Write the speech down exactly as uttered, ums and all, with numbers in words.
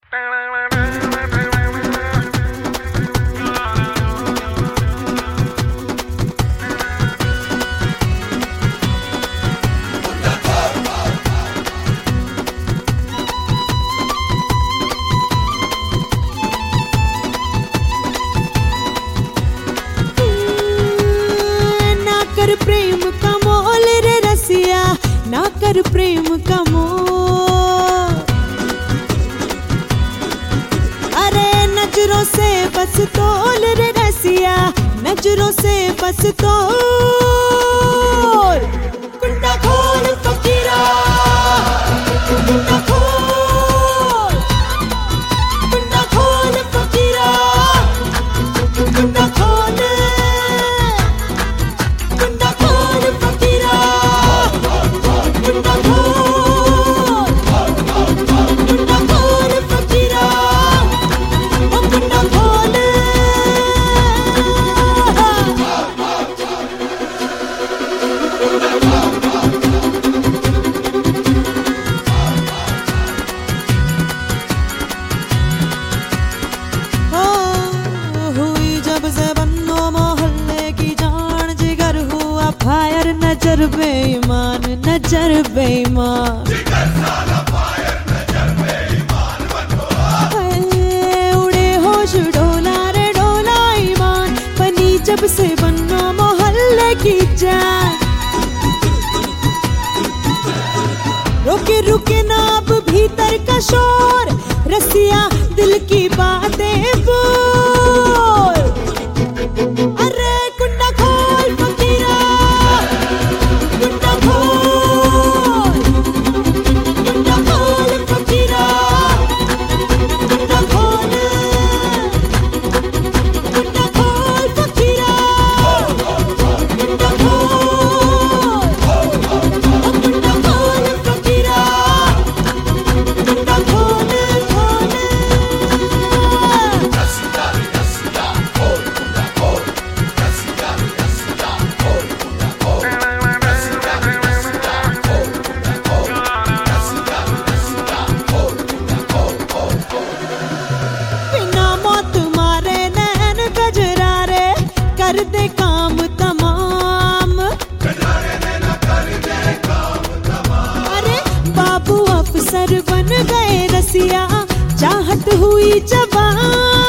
प्रेम का मोल रे रसिया, ना कर प्रेम का मोल। अरे नजरों से बस तोल रे रसिया, नजरों से बस तोल। कुंडा खोल फकीरा, कुंडा खोल, कुंडा खोल फकीरा, कुंडा खोल, कुंडा खोल फकीरा, कुंडा खोल, कुंडा खोल फकीरा, ओ कुंडा खोल। ओ हुई जब से बन्नो मोहल्ले की जान, जिगर हुआ फायर, नजर बेईमान, नजर बेईमान। उड़े होश डोला रे डोला ईमान, बनी जब से बन्नो मोहल्ले की जान। रुके रुके ना अब भीतर का शोर, रसिया दिल की बातें बोल। अरे कुंडा खोल फकीरा, कुंडा खोल, कुंडा खोल फकीरा, कुंडा खोल, कुंडा खोल फकीरा, कुंडा खोल, कुंडा खोल फकीरा, कुंडा खोल, खोल। बिना मौत मारे नैन गजरा रे, कर दे काम तमाम। अरे बाबू अफसर बन गए रसिया, चाहत हुई जवान।